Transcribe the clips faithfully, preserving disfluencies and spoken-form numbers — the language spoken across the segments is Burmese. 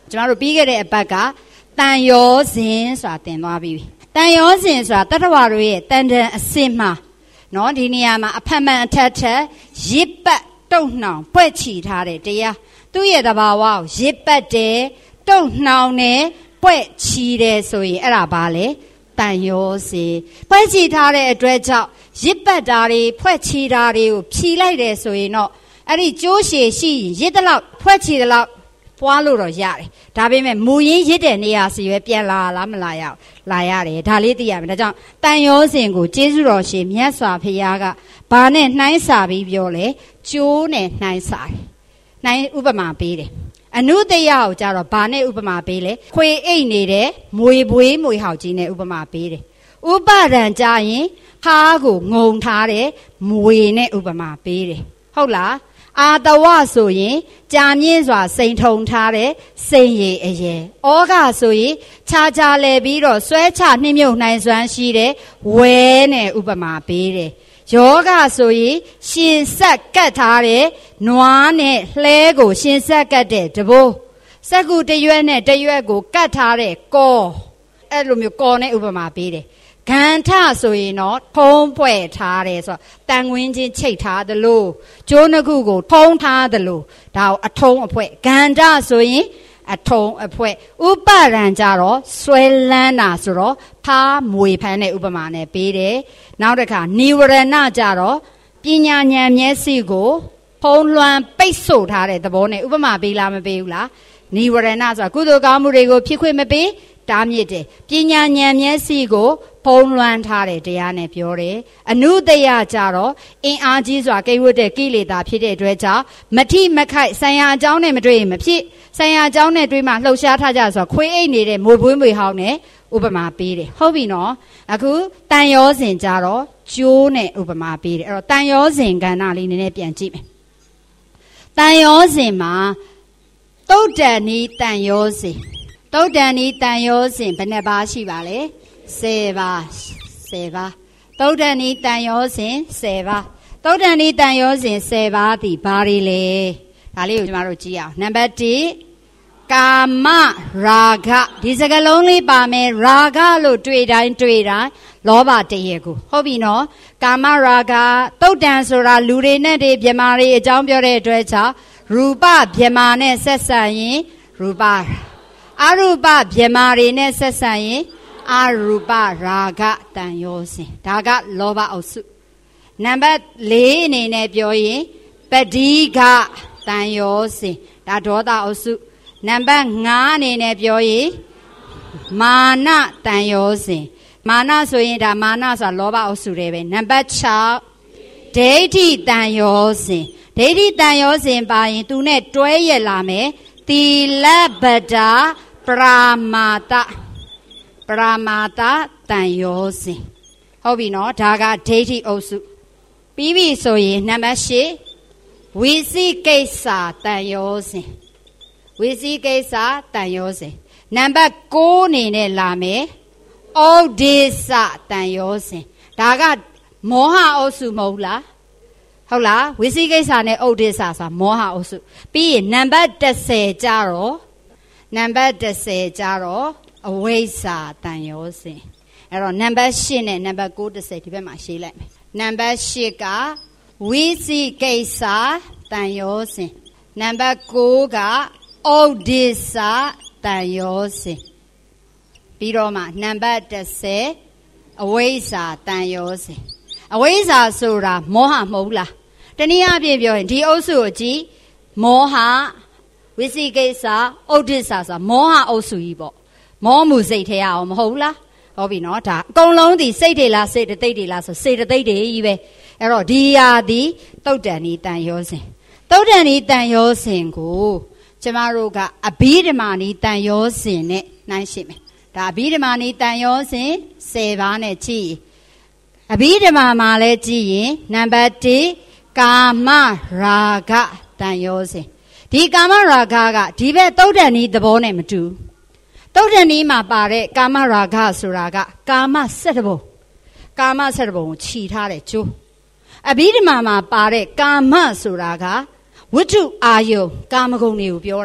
ကျွန်တော်တို့ပြီးခဲ့တဲ့အပတ်ကတန်ရောစဉ်ဆိုတာသင်သွားပြီးတန်ရောစဉ်ဆိုတာတတ္တဝါတို့ရဲ့တန်တန်အစစ်မှာနော်ဒီနေရာမှာအဖက်မှန်အထက်ထက်ရစ်ပတ်တုံနှောင်ပွက်ချီထားတဲ့တရားသူ့ရဲ့တဘာဝကိုရစ်ပတ်တယ်တုံနှောင်တယ်ပွက်ချီတယ်ဆိုရင်အဲ့ဒါဘာလဲတန်ရောစဉ်ပွက်ချီထားတဲ့အတွက်ကြောင့်ရစ်ပတ်တာတွေဖွက်ချီတာတွေကိုဖြီလိုက်တယ်ဆိုရင်တော့အဲ့ဒီကျိုးရှည်ရှိရင်ရစ်တလောက်ဖွက်ချီတလောက်ပွားလို့တော့ရတယ်ဒါပေမဲ့မူရင်းရစ်တဲ့နေရာစီပဲပြန်လာလားမလာရလာရတယ်ဒါလေးသိရမယ်ဒါကြောင့်တန်ရောစဉ်ကိုကျေးဇူးတော်ရှင်မြတ်စွာဘုရားကဘာနဲ့နှိုင်းစာပြီးပြောလဲကျိုးနဲ့နှိုင်းစာတယ်နှိုင်းဥပမာပေးတယ်အနုတယကိုကြတော့ဘာနဲ့ဥပမာပေးလဲခွေအိတ်နေတဲ့မွေပွေးမွေဟောက်ကြီးနဲ့ဥပမာပေးတယ်ဥပဒံကြရင်ခါးကိုငုံထားတဲ့မွေနဲ့ဥပမာပေးတယ်ဟုတ်လားအာတဝဆိုရင်ကြာမြင့်စွာစိန်ထုံထားတဲ့စိန်ရည်အရေဩဃဆိုရင်ခြားခြားလဲပြီးတော့ဆွဲချနှိမ့်မြုပ်နိုင်စွမ်းရှိတဲ့ဝဲနဲ့ဥပမာပေးတယ်ယောဂဆိုရင်ရှင်ဆက်ကတ်ထားတဲ့နွားနဲ့လှဲကိုရှင်ဆက်ကတ်တဲ့တဘိုးစက္ကူတရွက်နဲ့တရွက်ကိုကတ်ထားတဲ့ကောအဲ့လိုမျိုးကောနဲ့ဥပမာပေးတယ်ဂန္ထဆိုရင်တော့ထုံးပွဲထားတယ်ဆိုတော့တန်ငွင်းချင်းချိတ်ထားသလိုကျိုးနှစ်ခုကိုထုံးထားသလိုဒါကိုအထုံးအဖွဲဂန္ထဆိုရင်အထုံးအဖွဲဥပရံကြတော့ဆွဲလန်းတာဆိုတော့ဖားမွေဖန်းတဲ့ဥပမာနဲ့ပေးတယ်နောက်တစ်ခါနိဝရဏကြတော့ပညာဉာဏ်မျက်စိကိုဖုံးလွှမ်းပိတ်ဆို့ထားတဲ့သဘောနဲ့ဥပမာပေးလားမပေးဘူးလားနိဝရဏဆိုတာကုသိုလ်ကောင်းမှုတွေကိုဖြစ်ခွင့်မပေးတားမြစ်တယ်ပညာဉာဏ်မျက်စိကိုဖုံးလွှမ်းထားတဲ့တရားနဲ့ပြောတယ်အနုတယကြတော့အင်အားကြီးစွာကိဝတ်တဲ့ကိလေသာဖြစ်တဲ့အတွက်ကြောင့်မထိမခိုက်ဆံရအကြောင်းနဲ့မတွေ့ရင်မဖြစ်ဆံရအကြောင်းနဲ့တွေ့မှလှုပ်ရှားထားကြဆိုခွေးအိတ်နေတဲ့မွေပွေးမွေဟောင်းနဲ့ဥပမာပေးတယ်ဟုတ်ပြီနော်အခုတန်ရောစဉ်ကြတော့ကျိုးနဲ့ဥပမာပေးတယ်အဲ့တော့တန်ရောစဉ်ကဏ္ဍလေးနည်းနည်းပြန်ကြည့်မယ်တန်ရောစဉ်မှာတုတ်တန်ဤတန်ရောစဉ်တုတ်တန်ဤတန်ရောစဉ်ဘယ်နှပါးရှိပါလဲဆယ်ပါးဆယ်ပါးတုတ်တန်ဤတန်ရောစဉ်ဆယ်ပါးတုတ်တန်ဤတန်ရောစဉ်ဆယ်ပါးသည်ဘာတွေလဲဒါလေးကိုကျွန်တော်တို့ကြည့်အောင်နံပါတ်oneကာမရာဂဒီစကားလုံးလေးပါမယ်ရာဂလို့တွေ့တိုင်းတွေ့တိုင်းလောဘတရေကိုဟုတ်ပြီနော်ကာမရာဂတုတ်တန်ဆိုတာလူတွေနဲ့တွေမြမာတွေအကြောင်းပြောတဲ့အတွက်ကြောင့်ရူပမြမာနဲ့ဆက်ဆံရင်ရူပအရူပမြမာတွေနဲ့ဆက်ဆံရင်အရူပရာဂတန်ရောစဉ်ဒါကလောဘအုပ်စုနံပါတ်fourအနေနဲ့ပြောရင်ပဋိဃတန်ရောစဉ်ဒါဒေါသအုပ်စုနံပါတ်fiveအနေနဲ့ပြောရင်မာနတန်ရောစဉ်မာနဆိုရင်ဒါမာနဆိုတာလောဘအုပ်စုတွေပဲနံပါတ်sixဒိဋ္ဌိတန်ရောစဉ်ဒိဋ္ဌိတန်ရောစဉ်ပါရင်သူနဲ့တွဲရလာမယ်သီလဗဒ္ဓပရာမာတပရာမာတတန်ရောစဉ်ဟုတ်ပြီနော်ဒါကဒိဋ္ဌိအုပ်စုပြီးပြီဆိုရင်နံပါတ်eightဝိသိကိစ္စတန်ရောစဉ်ဝိသိကိစ္စတန်ရောစဉ်နံပါတ်nineအနေနဲ့လာမယ်ဩဒိစ္စတန်ရောစဉ်ဒါကမောဟအုပ်စုမဟုတ်လားဟုတ်လားဝိသိကိစ္စနဲ့ဩဒိစ္စဆိုတာမောဟအုပ်စုပြီးရင်နံပါတ်tenကြတော့နံပါတ်tenကြတော့အဝိဇ္ဇာတန်ရောစဉ်အဲ့တော့နံပါတ်eightနဲ့နံပါတ်nine tenဒီဘက်မှာရှင်းလိုက်မယ်နံပါတ်eightကဝိသိကိစ္စတန်ရောစဉ်နံပါတ်nineကဩဒိစ္စတန်ရောစဉ်ပြီးတော့မှနံပါတ်tenအဝိဇ္ဇာတန်ရောစဉ်အဝိဇ္ဇာဆိုတာမောဟမဟုတ်လားတနည်းအားဖြင့်ပြောရင်ဒီအုပ်စုကိုကြည့်မောဟဝိသိကိစ္စဩဒိစ္စဆိုတာမောဟအုပ်စုကြီးပေါ့မောမှုစိတ်ထဲရအောင်မဟုတ်လားဟုတ်ပြီနော်ဒါအကုန်လုံးဒီစိတ်တွေလားစိတ်တသိက်တွေလားဆိုစေတသိက်တွေကြီးပဲအဲ့တော့ဒီဟာဒီတုတ်တန်ဤတန်ရောစဉ်တုတ်တန်ဤတန်ရောစဉ်ကိုကျမတို့ကအဘိဓမ္မာနီတန်ရောစဉ်နဲ့နှိုင်းရှင်းမယ်ဒါအဘိဓမ္မာနီတန်ရောစဉ်tenပါးနဲ့ကြည့်အဘိဓမ္မာမှာလဲကြည့်ရင်နံပါတ်oneကာမရာဂတန်ရောစဉ်ဒီကာမရာဂကဒီဘက်တုတ်တန်နီသဘောနဲ့မတူတုတ်တန်နီမှာပါတဲ့ကာမရာဂဆိုတာကကာမsevenပုံကာမsevenပုံကိုခြီထားတဲ့ကျိုးအဘိဓမ္မာမှာပါတဲ့ကာမဆိုတာကဝတ္ထုအာယုံကာမဂုဏ်တွေကိုပြောတာ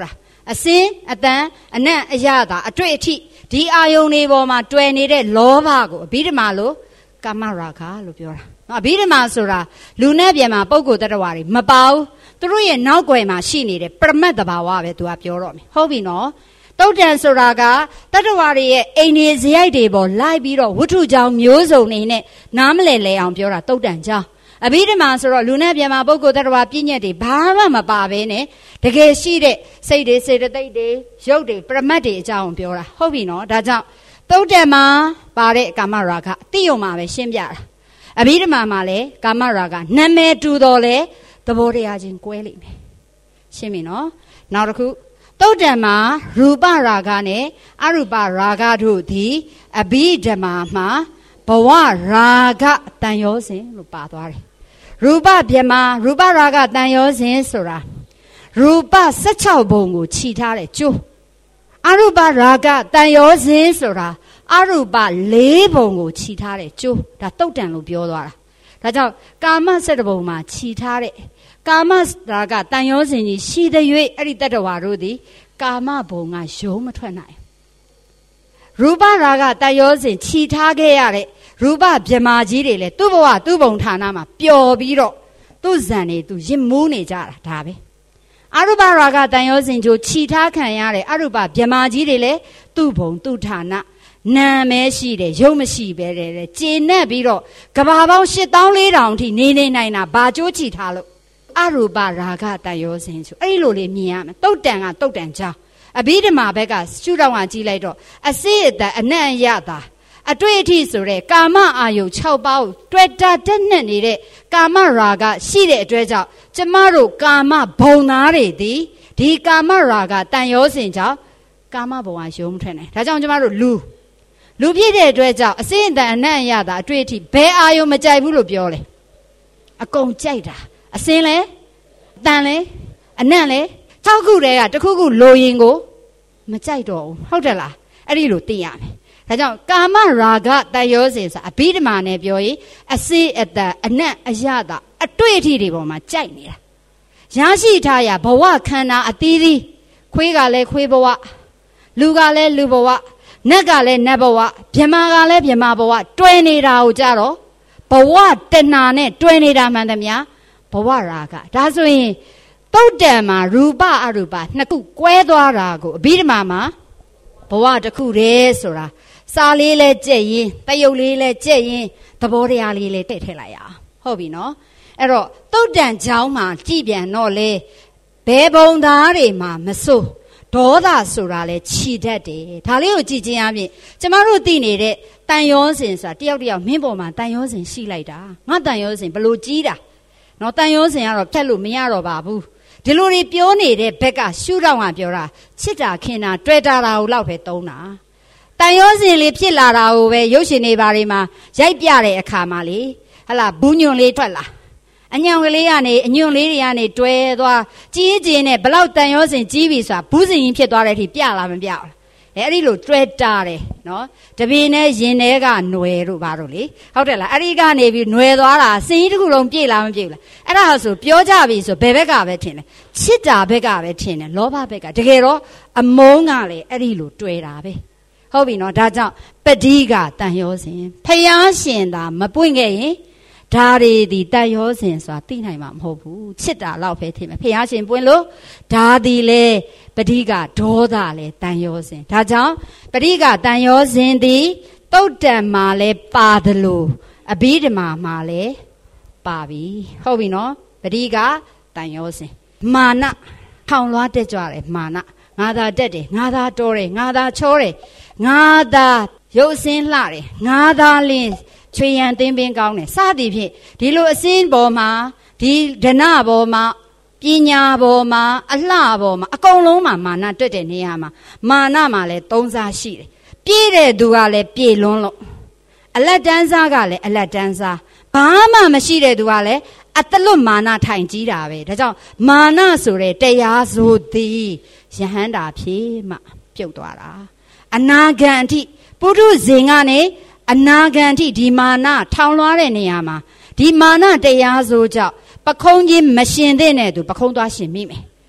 အစင်းအတန်အနံ့အရသာအတွေ့အထိဒီအာယုန်တွေပေါ်မှာတွေ့နေတဲ့လောဘကိုအဘိဓမ္မာလို့ကာမရာဂလို့ပြောတာနော်အဘိဓမ္မာဆိုတာလူနဲ့ပြန်မှာပုဂ္ဂိုလ်တ attva တွေမပါဘူးသူတို့ရဲ့နောက်ွယ်မှာရှိနေတဲ့ပရမတ်တဘာဝပဲသူကပြောတော့မယ်ဟုတ်ပြီနော်တုတ်တန်ဆိုတာကတ attva တွေရဲ့အိမ်နေစရိုက်တွေပေါ်လိုက်ပြီးတော့ဝတ္ထုကြောင့်မျိုးစုံနေနဲ့နားမလည်လဲအောင်ပြောတာတုတ်တန်ကြောင့်အဘိဓမ္မာဆိုတော့လူနဲ့ပြန်မှာပုဂ္ဂိုလ်တ attva ပြည့်ညက်တွေဘာမှမပါဘဲနဲ့တကယ်ရှိတဲ့စိတ်တွေစေတသိက်တွေရုပ်တွေပရမတ်တွေအကြောင်းပြောတာဟုတ်ပြီနော်ဒါကြောင့်တုတ်တန်မှာပါတဲ့ကာမရာဂအတိယုံမှာပဲရှင်းပြတာအဘိဓမ္မာမှာလည်းကာမရာဂနာမည်တူတော်လဲသဘောတရားချင်းကွဲလိမ့်မယ်ရှင်းပြီနော်နောက်တစ်ခုတုတ်တန်မှာရူပရာဂနဲ့အရူပရာဂတို့သည်အဘိဓမ္မာမှာဘဝရာဂတန်ရောစဉ်လို့ပါသွားတယ်ရူပဗြဟ္မာရူပရာဂတန်ရောစဉ်ဆိုတာရူပ၁၆ဘုံကိုခြိထားတဲ့ကျိုးအရူပရာဂတန်ရောစဉ်ဆိုတာအရူပ၄ဘုံကိုခြိထားတဲ့ကျိုးဒါတုတ်တန်လို့ပြောသွားတာဒါကြောင့်ကာမ၁၇ဘုံမှာခြိထားတဲ့ကာမရာဂတန်ရောစဉ်ကြီးရှိတဲ့၍အဲ့ဒီတတ္တဝါတို့သည်ကာမဘုံကယုံမထွက်နိုင်ရူပရာဂတန်ရောစဉ်ခြိထားခဲ့ရတဲ့ရူပဗြဟ္မာကြီးတွေလည်းသူ့ဘဝသူ့ဘုံဌာနမှာပျော်ပြီးတော့သူ့ဇံတွေသူရင်မိုးနေကြတာဒါပဲအရူပရာဂတန်ရောစဉ်ကိုခြိထားခံရတဲ့အရူပဗြဟ္မာကြီးတွေလည်းသူ့ဘုံသူ့ဌာနနာမဲရှိတယ်ရုပ်မရှိပဲတယ်ကျေနပ်ပြီးတော့ကဘာပေါင်း၈သောင်း၄ထောင်အထိနေနေနိုင်တာဘာကြိုးခြိထားလို့အရူပရာဂတန်ရောစဉ်ဆိုအဲ့လိုလေးမြင်ရမယ်တုတ်တန်ကတုတ်တန်ကြောင်းအဘိဓမ္မာဘက်ကရှုထောင့်ကကြည့်လိုက်တော့အစိအတန်အနံ့ရတာအတွေ့အထိဆိုတဲ့ကာမအာယု၆ပါးတွေ့တာတက်နဲ့နေတဲ့ကာမရာဂရှိတဲ့အတွက်ကြောင့်ကျမတို့ကာမဘုံသားတွေသည်ဒီကာမရာဂတန်ရောစဉ်ကြောင့်ကာမဘုံကယုံမထွက်နိုင်ဒါကြောင့်ကျမတို့လူလူပြည့်တဲ့အတွက်ကြောင့်အစိအတန်အနံ့ရတာအတွေ့အထိဘယ်အာယုမကြိုက်ဘူးလို့ပြောလဲအကုန်ကြိုက်တာအစင်းလဲအတန်လဲအနံ့လဲ၆ခုတည်းကတစ်ခုခုလိုရင်ကိုမကြိုက်တော့ဘူးဟုတ်တယ်လားအဲ့ဒီလိုသိရမယ်ဒါကြောင့်ကာမရာဂတန်ရောစဉ်ဆိုအဘိဓမ္မာနဲ့ပြောရင်အစိအတန်အနံ့အရတာအတွေ့အထိတွေပေါ်မှာကြိုက်နေတာရရှိထားရဘဝခန္ဓာအသီးသီးခွေးကလည်းခွေးဘဝလူကလည်းလူဘဝနတ်ကလည်းနတ်ဘဝဗြဟ္မာကလည်းဗြဟ္မာဘဝတွဲနေတာကိုကြတော့ဘဝတဏှာနဲ့တွဲနေတာမှန်သမျှဘဝရာဂဒါဆိုရင်တုတ်တန်မှာရူပအရူပနှစ်ခုကွဲသွားတာကိုအဘိဓမ္မာမှာဘဝတစ်ခုတည်းဆိုတာစာလေးလဲကြက်ရင်တယုတ်လေးလဲကြက်ရင်သဘောတရားလေးလဲတိတ်ထည့်လိုက်ရအောင်ဟုတ်ပြီနော်အဲ့တော့တုတ်တန်เจ้าမှာကြည်ပြန်တော့လေဘယ်ဘုံသားတွေမှာမစိုးဒေါသဆိုတာလဲခြိတတ်တယ်ဒါလေးကိုကြည်ချင်းအပြင်ကျမတို့သိနေတဲ့တန်ရောစဉ်ဆိုတာတယောက်တယောက်မင်းပေါ်မှာတန်ရောစဉ်ရှိလိုက်တာငါတန်ရောစဉ်ဘလို့ကြီးတာနော်တန်ရောစဉ်ကတော့ဖြတ်လို့မရတော့ပါဘူးဒီလိုတွေပြောနေတဲ့ဘက်ကရှုတော့ကပြောတာချစ်တာခင်တာတွေ့တာတာကိုလောက်ပဲသုံးတာတန်ရောစဉ်လေးဖြစ်လာတာကိုပဲရုပ်ရှင်တွေဘာတွေမှာရိုက်ပြတဲ့အခါမှာလေဟလာဘူးညွန်လေးထွက်လာအညောင်ကလေးကနေအညွန်လေးတွေကနေတွဲသွားကြီးကြီးနဲ့ဘလောက်တန်ရောစဉ်ကြီးပြီဆိုတာဘူးစင်ကြီးဖြစ်သွားတဲ့အထိပြလာမပြဘူးအဲအဲ့ဒီလိုတွဲတာတယ်နော်တပင်းနဲ့ရင်ထဲကຫນွယ်တို့ဘာတို့လေဟုတ်တယ်လားအဲ့ဒီကနေပြီးຫນွယ်သွားတာစင်ကြီးတစ်ခုလုံးပြေးလာမပြေးဘူးလားအဲ့ဒါဆိုပြောကြပြီဆိုဘယ်ဘက်ကပဲထင်တယ်ချစ်တာဘက်ကပဲထင်တယ်လောဘဘက်ကတကယ်တော့အမုန်းကလည်းအဲ့ဒီလိုတွဲတာပဲဟုတ်ပြီနော်ဒါကြောင့်ပဋိကတန်ရောစဉ်ဖယားရှင်သာမပွင့်ခဲ့ရင်ဒါတွေဒီတန်ရောစဉ်ဆိုတာသိနိုင်မှာမဟုတ်ဘူးချစ်တာလောက်ပဲထင်မယ်ဖယားရှင်ပွင့်လို့ဒါဒီလေပဋိကဒေါသလေတန်ရောစဉ်ဒါကြောင့်ပဋိကတန်ရောစဉ်သည်တုတ်တန်မှာလဲပါတယ်လို့အဘိဓမ္မာမှာလဲပါပြီဟုတ်ပြီနော်ပဋိကတန်ရောစဉ်မာနထောင်လွှားတက်ကြတယ်မာနငါသာတက်တယ်ငါသာတော်တယ်ငါသာချောတယ်ငါသာရုပ်စင်းလှတယ်ငါသာလင်းချွေရန်တင်းပင်ကောင်းတယ်စသည်ဖြင့်ဒီလိုအစင်းပေါ်မှာဒီဒနပေါ်မှာပညာပေါ်မှာအလှပေါ်မှာအကုန်လုံးမှာမာနတွက်တဲ့နေရာမှာမာနမှာလည်းသုံးစားရှိတယ်ပြည့်တဲ့သူကလည်းပြည့်လွန်းလို့အလတ်တန်းစားကလည်းအလတ်တန်းစားဘာမှမရှိတဲ့သူကလည်းအတလွတ်မာနထိုင်ကြီးတာပဲဒါကြောင့်မာနဆိုတဲ့တရားဆိုသည်ယဟန္တာဖြစ်မှပြုတ်သွားတာအနာဂံအထိပုထုဇဉ်ကနေအနာဂံအထိဒီမာနထောင်လွှားတဲ့နေရာမှာဒီမာနတရားဆိုကြောင့်ပခုံးကြီးမရှင်တဲ့နဲ့သူပခုံးသွားရှင်မိမယ်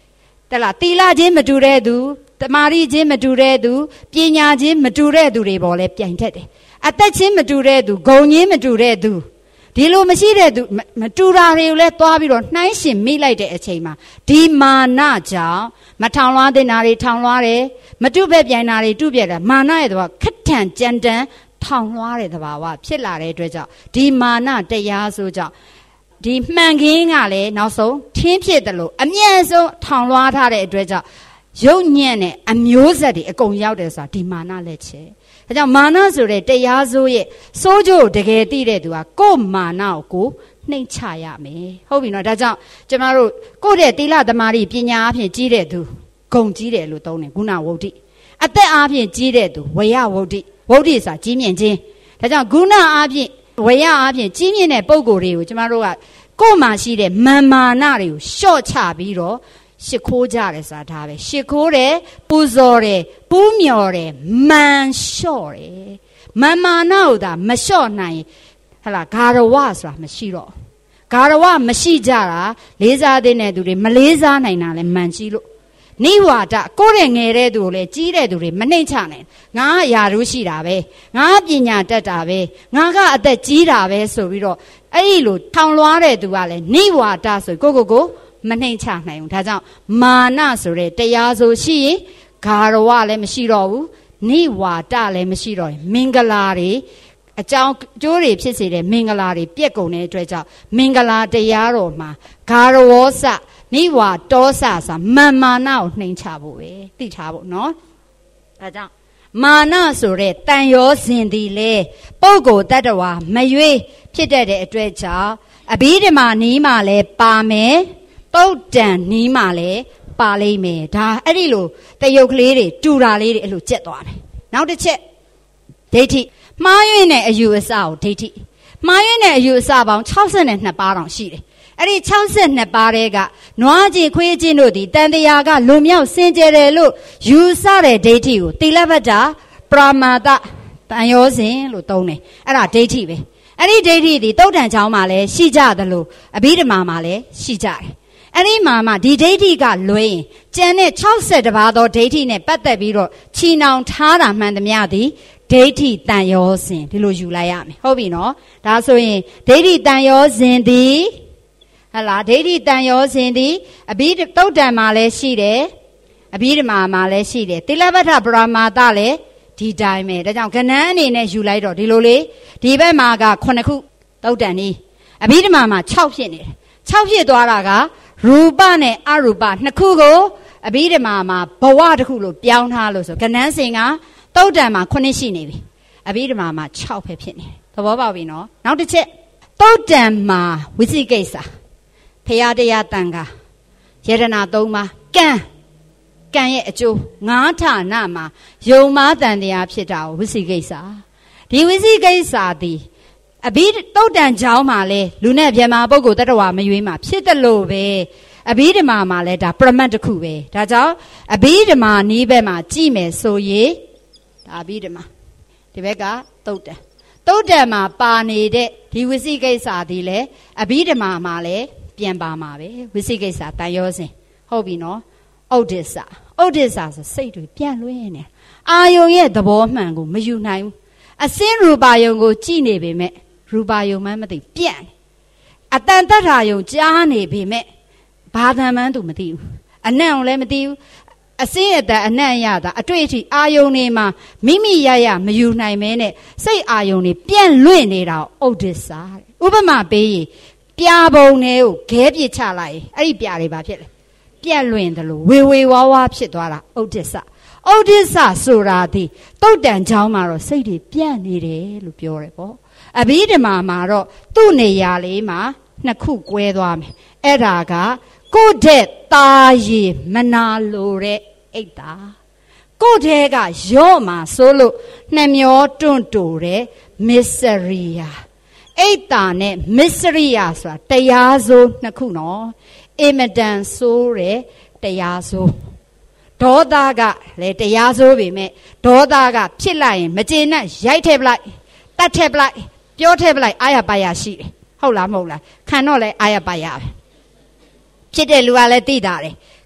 တဲ့လားတီလာချင်းမတူတဲ့သူတမာရီချင်းမတူတဲ့သူပညာချင်းမတူတဲ့သူတွေပေါ်လဲပြိုင်တတ်တယ်အသက်ချင်းမတူတဲ့သူဂုဏ်ချင်းမတူတဲ့သူဒီလိုမရှိတဲ့သူမတူတာတွေကိုလဲသွားပြီးတော့နှိုင်းရှင်မိလိုက်တဲ့အချိန်မှာဒီမာနကြောင့်မထောင်လွှားတဲ့နာတွေထောင်လွှားတယ်မတုပဲ့ပြိုင်နာတွေတုပြက်တယ်မာနရဲ့တော့ခက်ထန်ကြမ်းတမ်းထောင်လွှားတဲ့သဘာဝဖြစ်လာတဲ့အတွက်ကြောင့်ဒီမာနတရားဆိုကြောင့်ဒီမှန်ခင်းကလည်းနောက်ဆုံးထင်းဖြစ်တယ်လို့အမြဲဆုံးထောင်လွှားထားတဲ့အတွက်ကြောင့်ရုပ်ညံ့နဲ့အမျိုးဆက်တွေအကုန်ရောက်တယ်ဆိုတာဒီမာနလက်ချက်ဒါကြောင့်မာနဆိုတဲ့တရားဆိုရဲ့စိုးကြိုးတကယ်သိတဲ့သူကကိုယ်မာနကိုနှိမ့်ချရမယ်ဟုတ်ပြီနော်ဒါကြောင့်ကျွန်တော်တို့ကိုယ့်ရဲ့သီလသမာဓိပညာအဖြစ်ကြီးတဲ့သူဂုဏ်ကြီးတယ်လို့သုံးတယ်ဂုဏဝုဒ္ဓိအသက်အားဖြင့်ကြီးတဲ့သူဝေယဝုဒ္ဓိဝုဒ္ဓိဆိုတာကြီးမြင့်ခြင်းဒါကြောင့်ဂုဏအားဖြင့်ဝေယအားဖြင့်ကြီးမြင့်တဲ့ပုံကိုယ်တွေကိုကျွန်တော်တို့ကကိုယ်မှာရှိတဲ့မာမာနတွေကိုလျှော့ချပြီးတော့ရှ िख ိုးကြတယ်ဆိုတာဒါပဲရှ िख ိုးတယ်ပူဇော်တယ်ပူးမြော်တယ်မန်လျှော့တယ်မာမာနကိုသာမလျှော့နိုင်ဟလာဂါရဝဆိုတာမရှိတော့ဂါရဝမရှိကြတာလေးစားတဲ့သူတွေမလေးစားနိုင်တာလဲမန်ကြီးလို့နိဝါဒကိုယ့်ရဲ့ငယ်တဲ့သူကိုလည်းကြီးတဲ့သူတွေမနှိမ့်ချနိုင်ငါအရာတို့ရှိတာပဲငါပညာတတ်တာပဲငါကအသက်ကြီးတာပဲဆိုပြီးတော့အဲ့ဒီလိုထောင်လွှားတဲ့သူကလည်းနိဝါဒဆိုကိုကိုကိုမနှိမ့်ချနိုင်ဘူးဒါကြောင့်မာနဆိုတဲ့တရားဆိုရှိရင်ဂါရဝလည်းမရှိတော့ဘူးနိဝါဒလည်းမရှိတော့ဘူးမင်္ဂလာတွေအကြောင်းကျိုးတွေဖြစ်စေတဲ့မင်္ဂလာတွေပြက်ကုန်တဲ့အတွက်ကြောင့်မင်္ဂလာတရားတော်မှာဂါရဝောစနိဝါတောစဆိုမာမာနကိုနှိမ့်ချဖို့ပဲသိထားဖို့နော်ဒါကြောင့်မာနဆိုတဲ့တန်ရောစဉ်သည်လေပုဂ္ဂိုလ်တ attva မရွေးဖြစ်တတ်တဲ့အတွက်ကြောင့်အဘိဓမ္မာနီးမှလည်းပါမယ်တုတ်တန်နီးမှလည်းပါလိမ့်မယ်ဒါအဲ့ဒီလိုတယုတ်ကလေးတွေတူတာလေးတွေအဲ့လိုကျက်သွားတယ်နောက်တစ်ချက်ဒိဋ္ဌိမှားယွင်းတဲ့အယူအဆကိုဒိဋ္ဌိမှားယွင်းတဲ့အယူအဆပေါင်း၆၂ပါးတောင်ရှိတယ်အဲ့ဒီ၆၂ပါးတဲ့ကနွားချင်းခွေးချင်းတို့ဒီတန်တရားကလွန်မြောက်စင်ကြယ်တယ်လို့ယူဆတဲ့ဒိဋ္ဌိကိုတိလဗ္ဗတာပရမာတတန်ရောစဉ်လို့သုံးတယ်အဲ့ဒါဒိဋ္ဌိပဲအဲ့ဒီဒိဋ္ဌိဒီတုတ်တန်ချောင်းမှာလည်းရှိကြသလိုအဘိဓမ္မာမှာလည်းရှိကြတယ်အဲ့ဒီမှာမှဒီဒိဋ္ဌိကလွဲရင်ကျန်တဲ့၆၁ပါးသောဒိဋ္ဌိနဲ့ပတ်သက်ပြီးတော့ချီနှောင်ထားတာမှန်သမျှသည်ဒိဋ္ဌိတန်ရောစဉ်ဒီလိုယူလိုက်ရမယ်ဟုတ်ပြီနော်ဒါဆိုရင်ဒိဋ္ဌိတန်ရောစဉ်သည်ဟလာဒိဋ္ဌိတန်ရောစဉ်သည်အဘိတုတ်တန်မှာလည်းရှိတယ်အဘိဓမ္မာမှာလည်းရှိတယ်တိလဗ္ဗထပရမာတလည်းဒီတိုင်းပဲဒါကြောင့်ကဏ္ဍအနေနဲ့ယူလိုက်တော့ဒီလိုလေဒီဘက်မှာကခုနှစ်ခုတုတ်တန်နီးအဘိဓမ္မာမှာ၆ဖြစ်နေတယ်၆ဖြစ်သွားတာကရူပနဲ့အရူပနှစ်ခုကိုအဘိဓမ္မာမှာဘဝတစ်ခုလို့ပြောင်းထားလို့ဆိုကဏ္ဍစဉ်ကတုတ်တန်မှာခုနှစ်ရှိနေပြီအဘိဓမ္မာမှာ၆ပဲဖြစ်နေတယ်သဘောပေါက်ပြီနော်နောက်တစ်ချက်တုတ်တန်မှာဝိသိကိစ္စဖရာတရားတန်ခါယရဏသုံးပါးကံကံရဲ့အကျိုးငါးဌာနမှာယုံမာတန်တရားဖြစ်တာကိုဝိသိကိစ္စဒီဝိသိကိစ္စသည်အဘိတုတ်တန်ကြောင်းမှာလဲလူနဲ့ဗြဟ္မာပုဂ္ဂိုလ်တ attva မရွေးမှာဖြစ်တယ်လို့ပဲအဘိဓမ္မာမှာလဲဒါပရမတ်တစ်ခုပဲဒါကြောင့်အဘိဓမ္မာနီးဘက်မှာကြည့်မယ်ဆိုရင်ဒါအဘိဓမ္မာဒီဘက်ကတုတ်တန်တုတ်တန်မှာပါနေတဲ့ဒီဝိသိကိစ္စသည်လဲအဘိဓမ္မာမှာလဲပြန်ပါမှာပဲဝိသိကိစ္စတန်ရောစဉ်ဟုတ်ပြီနော်ဥဒိစ္စဥဒိစ္စဆိုစိတ်တွေပြန့်လွင့်နေအာယုံရဲ့သဘောမှန်ကိုမယူနိုင်ဘူးအစင်းရူပါယုံကိုကြည့်နေပေမဲ့ရူပါယုံမှမသိပြန့်အတန်တထာယုံကြားနေပေမဲ့ဘာသာမှန်းသူမသိဘူးအနံ့ကိုလည်းမသိဘူးအစင်းအတန်အနံ့ရတာအတွေ့အထိအာယုံနေမှာမိမိရရမယူနိုင်မဲနဲ့စိတ်အာယုံနေပြန့်လွင့်နေတာဥဒိစ္စဥပမာပေးရင်ပြာပုံတွေကိုခဲပစ်ချလိုက်ရင်အဲ့ဒီပြာတွေဘာဖြစ်လဲပြက်လွင်တယ်လို့ဝေဝေဝါးဝါဖြစ်သွားတာဥဒိစ္စဥဒိစ္စဆိုတာဒီတုတ်တန်ချောင်းမှာတော့စိတ်တွေပြန့်နေတယ်လို့ပြောတယ်ပေါ့အဘိဓမ္မာမှာတော့သူ့နေရာလေးမှာနှစ်ခုကွဲသွားမယ်အဲ့ဒါကကိုယ့်တဲ့တာရည်မနာလိုတဲ့အိတ်တာကိုယ့်တဲ့ကရော့မှာဆိုလို့နှမျောတွန့်တူတဲ့မစ္စရိယာအိတ်တာနဲ့မစ္စရိယာဆိုတာတရားစိုးနှစ်ခုနော်အမတန်ဆိုးတဲ့တရားစိုးဒေါသကလည်းတရားစိုးပေမဲ့ဒေါသကဖြစ်လိုက်ရင်မကျေနပ်ရိုက်ထည့်ပလိုက်တတ်ထည့်ပလိုက်ပြောထည့်ပလိုက်အာရပါရရှိတယ်ဟုတ်လားမဟုတ်လားခံတော့လဲအာရပါရပဲဖြစ်တဲ့လူကလည်းသိတာတယ်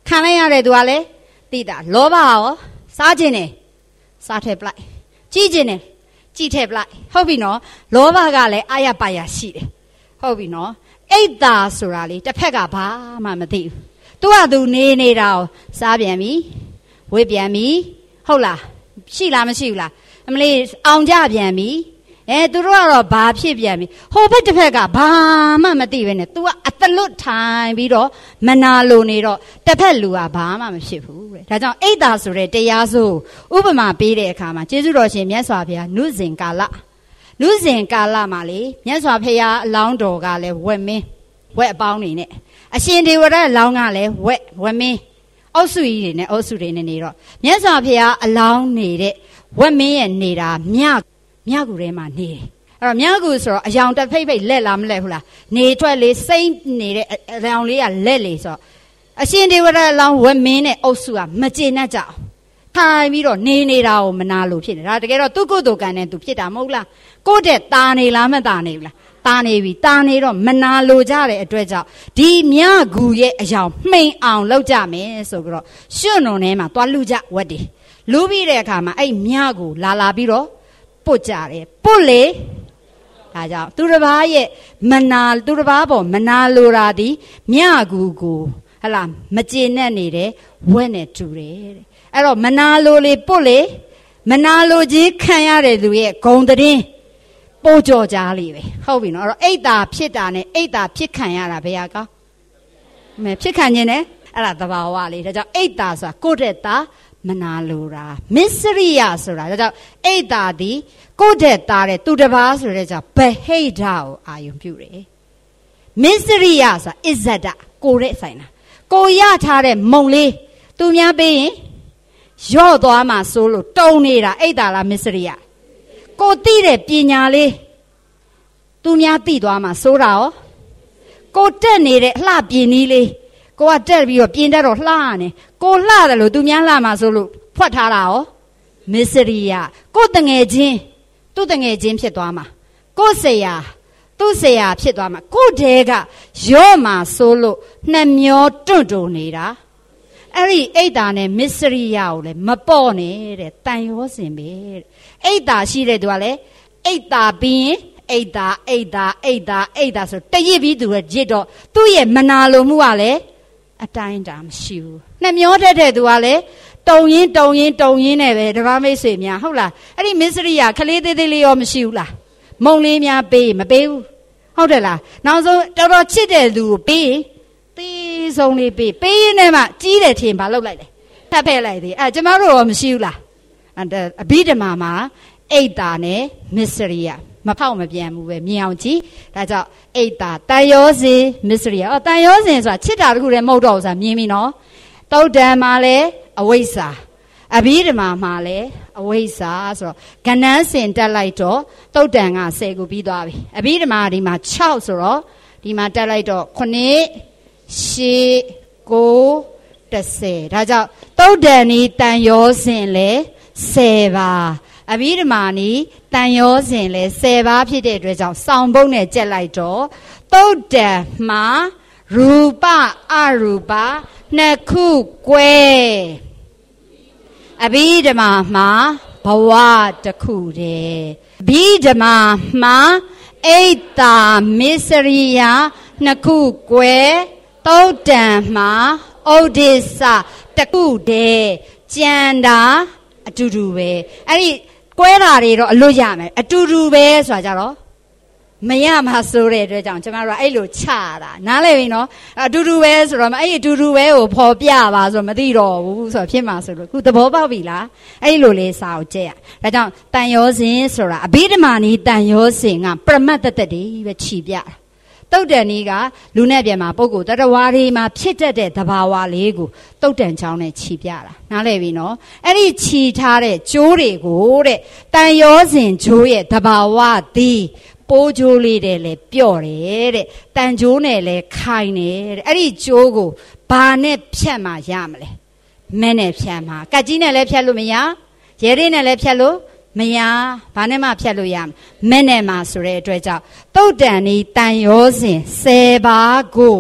ခံလိုက်ရတဲ့သူကလည်းသိတာလောဘရောစားခြင်းနဲ့စားထည့်ပလိုက်ကြည့်ခြင်းနဲ့ကြည့်ထည့်ပလိုက်ဟုတ်ပြီနော်လောဘကလည်းအာရပါရရှိတယ်ဟုတ်ပြီနော်အိတ်တာဆိုတာလေတစ်ဖက်ကဘာမှမသိဘူးသူကသူနေနေတာကိုစားပြန်ပြီဝေ့ပြန်ပြီဟုတ်လားရှိလားမရှိဘူးလားအမလေးအောင်ကြပြန်ပြီအဲသူတို့ကတော့ဘာဖြစ်ပြန်ပြီဟိုဘက်တစ်ဖက်ကဘာမှမသိပဲနဲ့ तू ကအတလွတ်ထိုင်ပြီးတော့မနာလိုနေတော့တစ်ဖက်လူကဘာမှမဖြစ်ဘူးတဲ့ဒါကြောင့်အိတ်တာဆိုတဲ့တရားစိုးဥပမာပေးတဲ့အခါမှာကျေးဇူးတော်ရှင်မြတ်စွာဘုရားနုစဉ်ကာလနုစဉ်ကာလမှာလေမြတ်စွာဘုရားအလောင်းတော်ကလည်းဝက်မင်းဝက်အပေါင်းနေနဲ့အရှင်ဒေဝရအလောင်းကလည်းဝက်ဝက်မင်းအုပ်စုကြီးတွေနဲ့အုပ်စုတွေနဲ့နေတော့မြတ်စွာဘုရားအလောင်းနေတဲ့ဝက်မင်းရဲ့နေတာမြမြကူထဲမှာနေတယ်အဲ့တော့မြကူဆိုတော့အယောင်တစ်ဖိတ်ဖိတ်လက်လားမလက်ဘူးလားနေထွက်လေးစိမ့်နေတဲ့အယောင်လေးကလက်လေဆိုတော့အရှင်ဒေဝရအလောင်းဝက်မင်းနဲ့အုပ်စုကမကျေနပ်ကြအောင်ထိုင်ပြီးတော့နေနေတာကိုမနာလို့ဖြစ်နေဒါတကယ်တော့သူ့ကိုယ်သူကံနဲ့သူဖြစ်တာမဟုတ်လားကိုယ့်တဲ့ตาနေလားမตาနေဘူးလားตาနေပြီตาနေတော့မနာလိုကြတဲ့အတွက်ကြောင့်ဒီမြကူရဲ့အယောင်မှိန်အောင်လုပ်ကြမယ်ဆိုပြီးတော့ရွှွနုံထဲမှာသွားလူကြဝက်တယ်လူပြီးတဲ့အခါမှာအဲ့မြကူလာလာပြီးတော့ပုတ်ကြတယ်ပုတ်လေဒါကြောင့်သူတစ်ပါးရဲ့မနာသူတစ်ပါးပေါ်မနာလိုတာဒီမြကူကိုဟလာမကျေနပ်နေတဲ့ဝက်နဲ့တူတယ်တဲ့အဲ့တော့မနာလိုလေပုတ်လေမနာလိုခြင်းခံရတဲ့သူရဲ့ဂုံသတင်းပိုးကြော်ကြားလေးပဲဟုတ်ပြီနော်အဲ့တော့အိတ်တာဖြစ်တာနဲ့အိတ်တာဖြစ်ခံရတာဘယ်ဟာကောမဲဖြစ်ခံခြင်းနဲ့အဲ့ဒါသဘာဝလေးဒါကြောင့်အိတ်တာဆိုတာကိုယ့်တဲ့တာမနာလိုတာမစ္စရိယဆိုတာဒါကြောင့်အိတ်တာဒီကိုယ့်တဲ့တာတဲ့သူတစ်ပါးဆိုတဲ့ကြောင့်ဗဟိတကိုအာယုံပြုတယ်မစ္စရိယဆိုတာအစ္ဆဒကိုတဲ့ဆိုင်တာကိုရထားတဲ့မုံလေးသူများပေးရင်ရော့သွားမှဆိုလို့တုံနေတာအိတ်တာလားမစ္စရိယကိုသိတဲ့ပညာလေးသူများသိသွားမှစိုးတာရောကိုတက်နေတဲ့လှပြင်းကြီးလေးကိုကတက်ပြီးတော့ပြင်းတတ်တော့လှနေကိုလှတယ်လို့သူများလှမှဆိုလို့ဖွက်ထားတာရောမစ္စရိယကိုတငယ်ချင်းသူ့တငယ်ချင်းဖြစ်သွားမှာကိုဆရာသူ့ဆရာဖြစ်သွားမှာကိုတဲကရော့မှဆိုလို့နှမျောတွန့်တုံနေတာအဲ့ဒီအိတ်တာနဲ့မစ္စရိယကိုလည်းမပေါ့နေတဲ့တန်ရောစင်ပဲတဲ့အိတ်တာရှိတဲ့သူကလည်းအိတ်တာပြီးရင်အိတ်တာအိတ်တာအိတ်တာအိတ်တာဆိုတရစ်ပြီးသူရဲ့ရစ်တော့သူ့ရဲ့မနာလိုမှုကလည်းအတိုင်းတာမရှိဘူးနှမျောတတ်တဲ့သူကလည်းတုံရင်တုံရင်တုံရင်နဲ့ပဲတပါးမိတ်ဆွေများဟုတ်လားအဲ့ဒီမစ္စရိယခလေးသေးသေးလေးရောမရှိဘူးလားမုံလေးများပေးမပေးဘူးဟုတ်တယ်လားနောက်ဆုံးတော်တော်ချစ်တဲ့သူကိုပေးတေးဆုံးလေးပေးပေးရင်းနဲ့မှကြီးတယ်ထင်ဘာလုပ်လိုက်လဲထပ်ဖက်လိုက်သေးအဲကျမတို့ရောမရှိဘူးလားအဘိဓမ္မာမှာအိတ်တာနဲ့မစ္စရိယမဖောက်မပြန်ဘူးပဲမြင်အောင်ကြည့်ဒါကြောင့်အိတ်တာတန်ရောစင်မစ္စရိယအော်တန်ရောစင်ဆိုတာချစ်တာတခုတည်းမဟုတ်တော့ဘူးဆိုတာမြင်ပြီနော်တုတ်တံမှာလည်းအဝိဇ္ဇာအဘိဓမ္မာမှာလည်းအဝိဇ္ဇာဆိုတော့ကဏ္ဍစင်တက်လိုက်တော့တုတ်တံကဆယ်ခုပြီးသွားပြီအဘိဓမ္မာဒီမှာ၆ဆိုတော့ဒီမှာတက်လိုက်တော့ခုနှစ်ရှစ်ကိုတစ်ဆယ်ဒါကြောင့်တုတ်တံဤတန်ရောစင်လဲဆယ်ပါအဘိဓမ္မာနီတန်ရောစင်လဲဆယ်ပါဖြစ်တဲ့အတွက်ကြောင့်စောင်းပုံးနဲ့ကြက်လိုက်တော့တုတ်တံမှာရူပအရူပနှစ်ခုကွဲအဘိဓမ္မာမှာဘဝတစ်ခုတည်းအဘိဓမ္မာမှာအိတ်တာမစ္စရိယနှစ်ခုကွဲတုတ်တံမှာဩဒိစ္စတစ်ခုတည်းကြံတာအတူတူပဲအဲ့ဒီကွဲတာတွေတော့အလွတ်ရမယ်အတူတူပဲဆိုတာကြတော့မရမှာဆိုတဲ့အတွက်ကြောင့်ကျမတို့ကအဲ့လိုချတာနားလည်ပြီနော်အတူတူပဲဆိုတော့အဲ့ဒီအတူတူပဲကိုဖော်ပြပါဆိုမသိတော့ဘူးဆိုတော့ဖြစ်မှာဆိုလို့ခုသဘောပေါက်ပြီလားအဲ့လိုလေးစာကိုကြည့်ရဒါကြောင့်တန်ရောစင်ဆိုတာအဘိဓမ္မာနီတန်ရောစင်ကပရမတ်တတတွေပဲခြိပြတာတုတ်တန်ဤကလူနဲ့ပြန်မှာပုဂ္ဂိုလ်တတဝါတွေမှာဖြစ်တတ်တဲ့သဘာဝလေးကိုတုတ်တန်ချောင်းနဲ့ခြိပြတာနားလည်ပြီနော်အဲ့ဒီခြိထားတဲ့ကျိုးတွေကိုတဲ့တန်ရောစင်ကျိုးရဲ့သဘာဝသည်ပိုးကျိုးလေးတဲ့လေပြော့တယ်တဲ့တန်ကျိုးနဲ့လေခိုင်တယ်တဲ့အဲ့ဒီကျိုးကိုဘာနဲ့ဖြတ်မှရမလဲမဲနဲ့ဖြတ်မှကတ်ကြီးနဲ့လည်းဖြတ်လို့မရရဲရင်းနဲ့လည်းဖြတ်လို့မရဘာနဲ့မှဖြတ်လို့ရမဲနဲ့မှဆိုတဲ့အတွက်ကြောင့်တုတ်တန်ဤတန်ရောစဉ်ဆယ်ပါးကို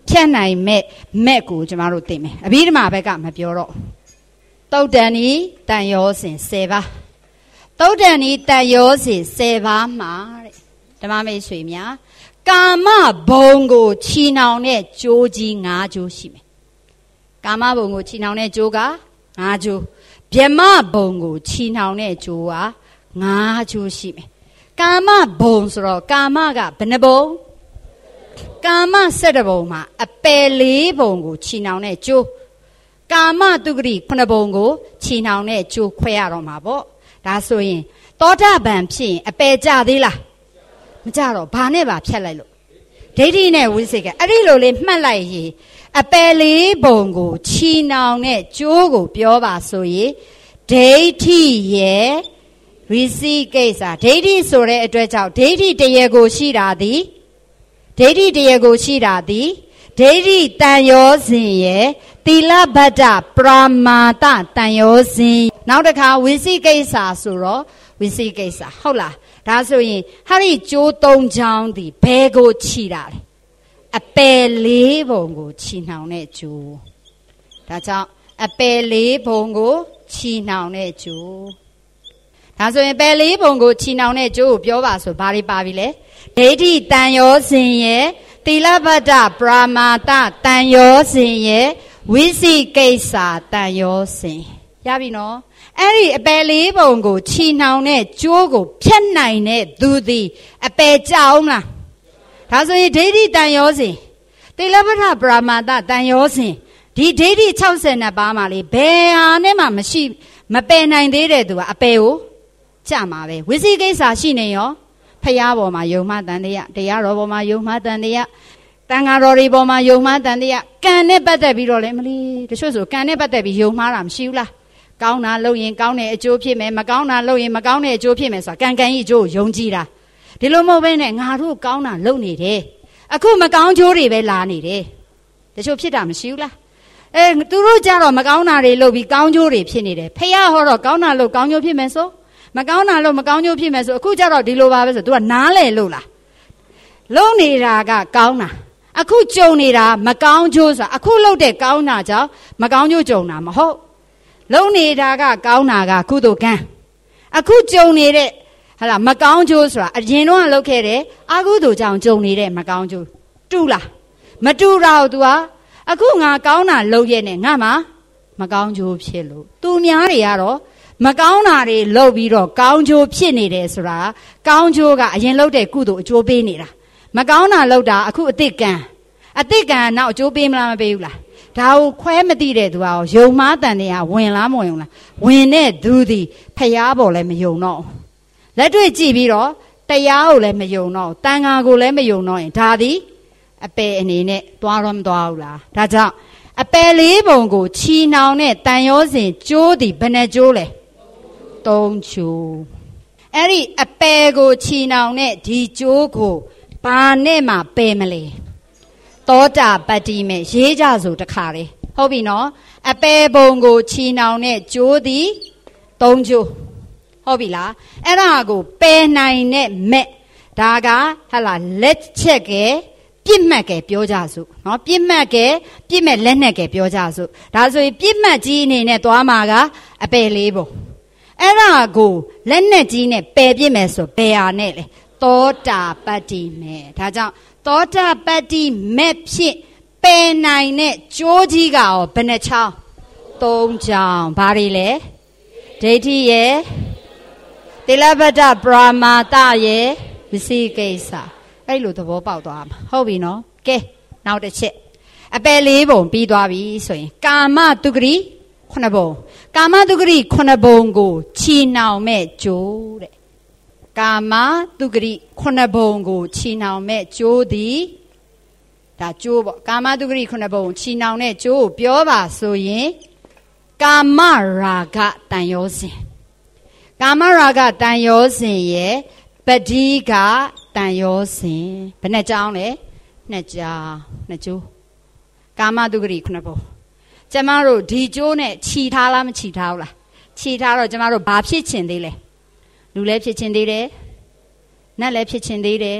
ဖြတ်နိုင်မဲ့မဲ့ကိုကျမတို့သိမယ်အဘိဓမ္မာဘက်ကမပြောတော့သုတ်တန်ဤတန်ရောစဉ်ဆယ်ပါးသုတ်တန်ဤတန်ရောစဉ်ဆယ်ပါးမှာတဲ့ဓမ္မမိတ်ဆွေများကာမဘုံကိုချီနှောင်တဲ့ကြိုးကြီး၅ကြိုးရှိမယ်ကာမဘုံကိုချီနှောင်တဲ့ကြိုးက၅ကြိုးဗျမဘုံကိုချီနှောင်တဲ့ကြိုးက၅ကြိုးရှိမယ်ကာမဘုံဆိုတော့ကာမကဘယ်နှဘုံကာမ၁၁ဘုံမှာအပယ်၄ဘုံကိုချီနှောင်တဲ့ကြိုးကာမတုဂတိခုနှစ်ဘုံကိုချီနှောင်တဲ့ကြိုးခွဲရတော့မှာပေါ့ဒါဆိုရင်သောတာပန်ဖြစ်ရင်အပယ်ကြသေးလားမကြတော့ဘာနဲ့ပါဖြတ်လိုက်လို့ဒိဋ္ဌိနဲ့ဝိသိကိအဲ့ဒီလိုလေးမှတ်လိုက်ရင်အပယ်လေးဘုံကိုချီနှောင်တဲ့ကြိုးကိုပြောပါဆိုရင်ဒိဋ္ဌိရဲ့ဝိသိကိစ္စဒိဋ္ဌိဆိုတဲ့အတွက်ကြောင့်ဒိဋ္ဌိတရားကိုရှိတာသည်ဒိဋ္ဌိတရားကိုရှိတာသည်ဒိဋ္ဌိတန်ရောစဉ်ရဲ့သီလဗတ္တပရမာတတန်ရောစဉ်နောက်တစ်ခါဝိသိကိစ္စဆိုတော့ဝိသိကိစ္စဟုတ်လားဒါဆိုရင်ဟာဒီကျိုးသုံးချောင်းသည်ဘယ်ကိုခြိတာလဲအပယ်လေးဘုံကိုခြိနှောင်တဲ့ကျိုးဒါကြောင့်အပယ်လေးဘုံကိုခြိနှောင်တဲ့ကျိုးဒါဆိုရင်ပယ်လေးဘုံကိုခြိနှောင်တဲ့ကျိုးကိုပြောပါဆိုဘာတွေပါပြီလဲဒိဋ္ဌိတန်ရောစဉ်ရဲ့သီလဗတ္တပရမာတတန်ရောစဉ်ရဲ့ဝိသိကိစ္စတန်ရောစဉ်ရပြီနော်အဲ့ဒီအပယ်လေးဘုံကိုခြိနှောင်တဲ့ကျိုးကိုဖြတ်နိုင်တဲ့သူသည်အပယ်ကြအောင်လားဒါဆိုရင်ဒိဋ္ဌိတန်ရောစဉ်သီလဗတ္တပရမာတတန်ရောစဉ်ဒီဒိဋ္ဌိ၆၀ပါးမှာလေဘယ်ဟာနဲ့မှမရှိမပယ်နိုင်သေးတဲ့သူကအပယ်ကိုကြမှာပဲဝိသိကိစ္စရှိနေရောဖျားပေါ်မှာယုံမှတန်တရားတရားတော်ပေါ်မှာယုံမှတန်တရားတန်ဃာတော်တွေပေါ်မှာယုံမှတန်တရားကံနဲ့ပတ်သက်ပြီးတော့လေမလီတချို့ဆိုကံနဲ့ပတ်သက်ပြီးယုံမှားတာမရှိဘူးလားကောင်းတာလုပ်ရင်ကောင်းတဲ့အကျိုးဖြစ်မယ်မကောင်းတာလုပ်ရင်မကောင်းတဲ့အကျိုးဖြစ်မယ်ဆိုတာကံကံကြီးအကျိုးကိုယုံကြည်တာဒီလိုမဟုတ်ဘဲနဲ့ငါတို့ကောင်းတာလုပ်နေတယ်အခုမကောင်းကျိုးတွေပဲလာနေတယ်တချို့ဖြစ်တာမရှိဘူးလားအဲသူတို့ကြတော့မကောင်းတာတွေလုပ်ပြီးကောင်းကျိုးတွေဖြစ်နေတယ်ဖះဟောတော့ကောင်းတာလုပ်ကောင်းကျိုးဖြစ်မယ်ဆိုမကောင်းတာလို့မကောင်းကျိုးဖြစ်မယ်ဆိုအခုကျတော့ဒီလိုပါပဲဆို तू ကနားလဲလို့လားလုံနေတာကကောင်းတာအခုကြုံနေတာမကောင်းကျိုးဆိုတာအခုလုပ်တဲ့ကောင်းတာကြောင့်မကောင်းကျိုးကြုံတာမဟုတ်လုံနေတာကကောင်းတာကကုသိုလ်ကံအခုကြုံနေတဲ့ဟာလားမကောင်းကျိုးဆိုတာအရင်တော့လုပ်ခဲ့တယ်အကုသိုလ်ကြောင့်ကြုံနေတဲ့မကောင်းကျိုးတူလားမတူတော့ तू ကအခုငါကောင်းတာလုပ်ရဲ့နဲ့ငါမှမကောင်းကျိုးဖြစ်လို့သူများတွေကတော့မကောင်းတာတွေလုပ်ပြီးတော့ကောင်းကျိုးဖြစ်နေတယ်ဆိုတာကောင်းကျိုးကအရင်လုပ်တဲ့ကုသိုလ်အကျိုးပေးနေတာမကောင်းတာလုပ်တာအခုအတိတ်ကံအတိတ်ကံနောက်အကျိုးပေးမလားမပေးဘူးလားဒါကိုခွဲမသိတဲ့သူကယုံမှားတန်တရားဝင်လားမဝင်ဘူးလားဝင်တဲ့သူသည်ဖျားပေါ်လည်းမယုံတော့လက်တွေ့ကြည့်ပြီးတော့တရားကိုလည်းမယုံတော့တန်ဃာကိုလည်းမယုံတော့ရင်ဒါသည်အပယ်အနေနဲ့သွားတော့မသွားဘူးလားဒါကြောင့်အပယ်လေးဘုံကိုချီနှောင်တဲ့တန်ရောစဉ်ကျိုးသည်ဘယ်နှကျိုးလဲသုံးချိုးအဲ့ဒီအပယ်ကိုချီနှောင်တဲ့ဒီကျိုးကိုဘာနဲ့မှပယ်မလဲသောတာပတ္တိမဲ့ရေးကြဆိုတခါလေဟုတ်ပြီနော်အပယ်ဘုံကိုချီနှောင်တဲ့ကျိုးသည်သုံးချိုးဟုတ်ပြီလားအဲ့ဒါကိုပယ်နိုင်တဲ့မဲ့ဒါကဟလာလက်ချက်ကဲပြစ်မှတ်ကဲပြောကြစို့နော်ပြစ်မှတ်ကဲပြစ်မဲ့လက်နဲ့ကဲပြောကြစို့ဒါဆိုရင်ပြစ်မှတ်ကြီးအနေနဲ့သွားမှာကအပယ်လေးဘုံအဲ့ဒါကိုလက်နဲ့ကြီးနဲ့ပယ်ပြစ်မယ်ဆိုဘယ်ဟာနဲ့လဲသောတာပတ္တိမဲ့ဒါကြောင့်သောတာပတ္တိမဲ့ဖြစ်ပယ်နိုင်တဲ့ကြိုးကြီးကရောဘယ်နှချောင်းသုံးချောင်းဘာတွေလဲဒိဋ္ဌိရဲ့သီလဗတ္တပရမာတရဲ့ဝိသိကိစ္စအဲ့လိုသဘောပေါက်သွားမှာဟုတ်ပြီနော်ကဲနောက်တစ်ချက်အပယ်လေးဘုံပြီးသွားပြီဆိုရင်ကာမတုဂတိခုနှစ်ဘုံကာမတုဂတိခုနှစ်ဘုံကိုချီနှောင်မဲ့ကြိုးတဲ့ကာမတုဂတိခုနှစ်ဘုံကိုချီနှောင်မဲ့ကြိုးသည်ဒါကြိုးပေါ့ကာမတုဂတိခုနှစ်ဘုံချီနှောင်တဲ့ကြိုးကိုပြောပါဆိုရင်ကာမရာဂတန်ရောစဉ်ကာမရာဂတန်ရောစဉ်ရဲ့ပတိကတန်ရောစဉ်ဘယ်နှကြောင်းလဲနှစ်ကြောင်းနှစ်ကျိုးကာမတုဂတိခုနှစ်ဘုံကျမတို့ဒီကျိုးနဲ့ခြီထားလားမခြီထားဘူးလားခြီထားတော့ကျမတို့ဘာဖြစ်ချင်သေးလဲလူလည်းဖြစ်ချင်သေးတယ်နတ်လည်းဖြစ်ချင်သေးတယ်